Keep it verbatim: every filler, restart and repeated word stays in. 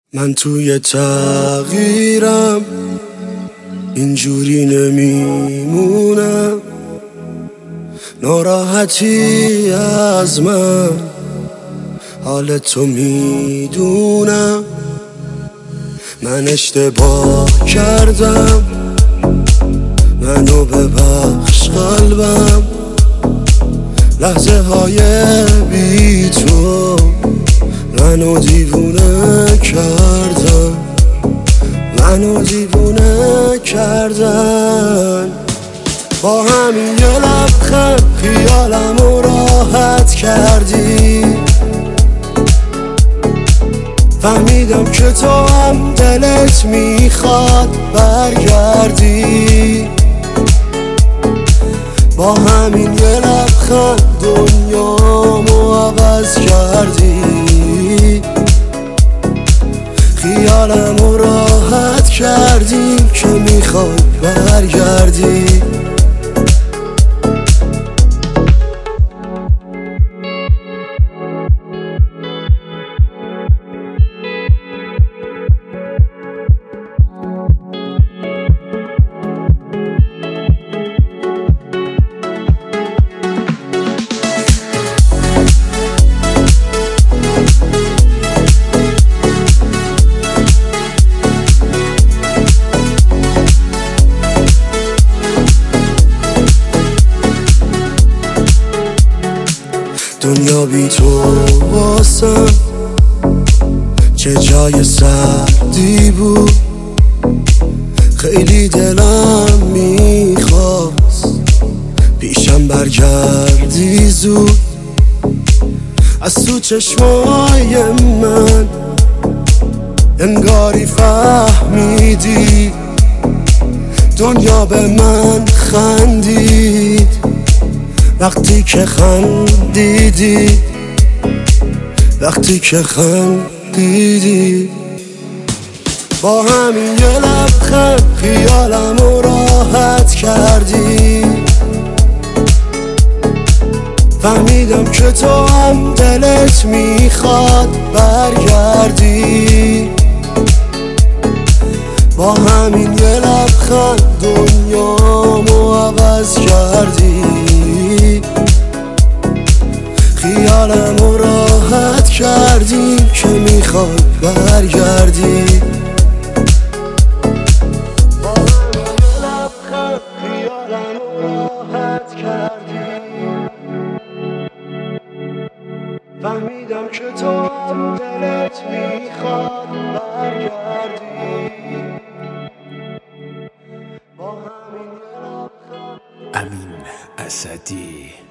من توی تغییرم اینجوری نمیمونم، ناراحتی از من حال تو میدونم. من اشتباه کردم، منو ببخش قلبم، لحظه های بی تو منو دیوونه کردن، منو دیوونه کردن. با همین یه لبخند خیالمو راحت کردی، فهمیدم که تو هم دلت میخواد برگردی. با همین یه لبخند دنیامو عوض کردی، خیالمو راحت کردی که میخوای برگردی. دنیا بی تو واسم چه جای سردی بود، خیلی دلم میخواست پیشم برگردی زود. از تو چشمای من انگاری فهمیدی، دنیا به من خندید وقتی که خندیدی، وقتی که خندیدی. با همین یه لبخند خیالمو راحت کردی، فهمیدم که تو هم دلت میخواد برگردی. با همین یه لبخند دنیامو عوض کردی، خیالمو راحت کردی که میخوای برگردی. با همین یه لبخند خیالمو راحت کردی، فهمیدم که تو هم دلت میخواد برگردی. با همین یه لبخند. امین اسدی.